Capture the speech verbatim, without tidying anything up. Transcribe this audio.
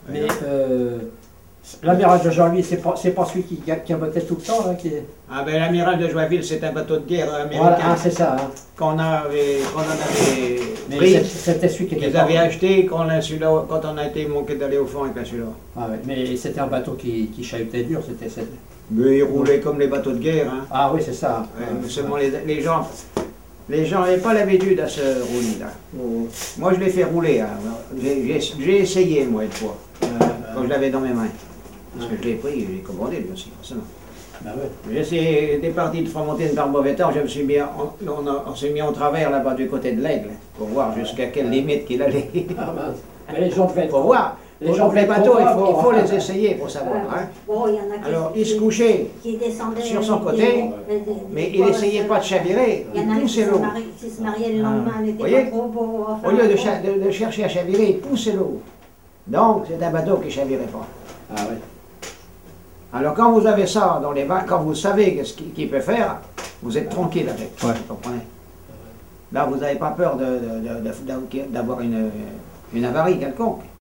Mais euh, l'amiral de Joinville, c'est pas, pas celui qui, qui abattait tout le temps là, qui... Ah ben l'amiral de Joinville, c'est un bateau de guerre américain. Voilà, ah, c'est ça. Hein. Qu'on avait, qu'on en avait Mais pris. c'était celui qui était... Ils avaient acheté quand, quand on a été manqué d'aller au fond avec celui-là. Ah ouais, mais c'était un bateau qui, qui chahutait dur, c'était... Mais il roulait comme les bateaux de guerre. Hein. Ah oui, c'est ça. Ouais, ouais, seulement les, les gens... Les gens n'avaient pas l'habitude à se rouler là. Oh. Moi je l'ai fait rouler. Hein. J'ai essayé moi une fois. Euh, quand je l'avais dans mes mains. Parce que je l'ai pris, je l'ai commandé lui aussi, forcément. Ben ouais. J'ai essayé des parties de Fromentine par mauvais temps, je me suis mis, on, on, on s'est mis en travers là-bas du côté de l'Aigle, pour voir jusqu'à quelle limite qu'il allait. Ah, ben, mais les gens devaient pour voir. Les gens les bateaux, il faut, il faut les essayer pour savoir. Hein. Bon, il y en a qui, alors il se couchait sur son côté, des, des, des, mais il n'essayait pas de chavirer, il poussait l'eau. Qui se mariait le lendemain, ah. n'était pas trop beau. Enfin, au lieu de, cha de, de chercher à chavirer, il poussait l'eau. Donc c'est un bateau qui ne chavirait pas. Ah oui. Alors quand vous avez ça dans les bains, quand vous savez ce qu'il qu peut faire, vous êtes tranquille avec. Ouais. Vous comprenez? Là vous n'avez pas peur d'avoir une, une avarie quelconque.